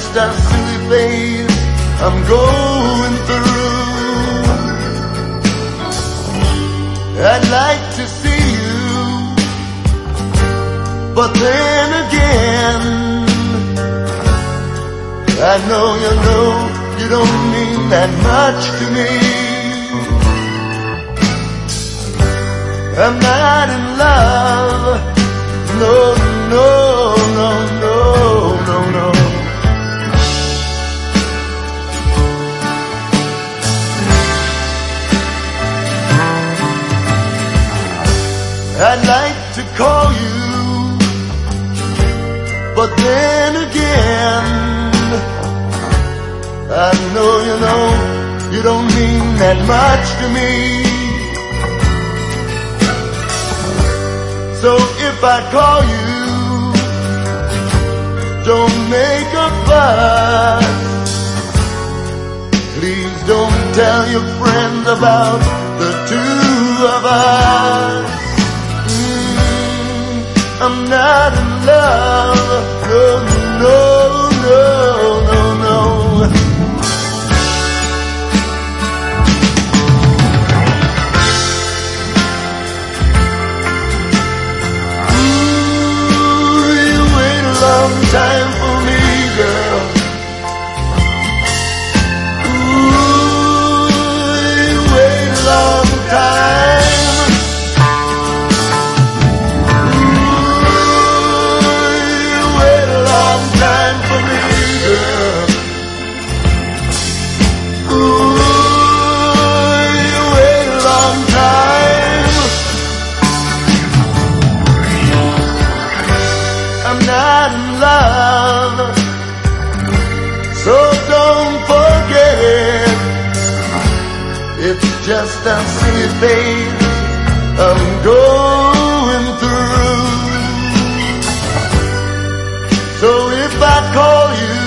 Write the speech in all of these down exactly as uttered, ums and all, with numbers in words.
just a silly phase I'm going through. I'd like to see you, but then again, I know you know you don't mean that much to me. I'm not in love, no, no, no, no, no, no. I'd like to call you, but then again, I know you know you don't mean that much to me. So if I call you, don't make a fuss. Please don't tell your friends about the two of us. Mm, I'm not in love, no, no, no, no, no. Long time for me, girl. Ooh, you wait a long time. Ooh, you wait a long time for me, girl. Ooh, you wait a long time. I'm not in love, so don't forget it. It's just a silly phase I'm going through. So if I call you,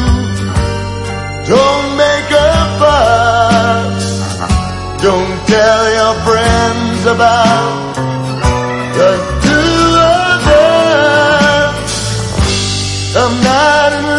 don't make a fuss. Don't tell your friends about the two of us. I'm not in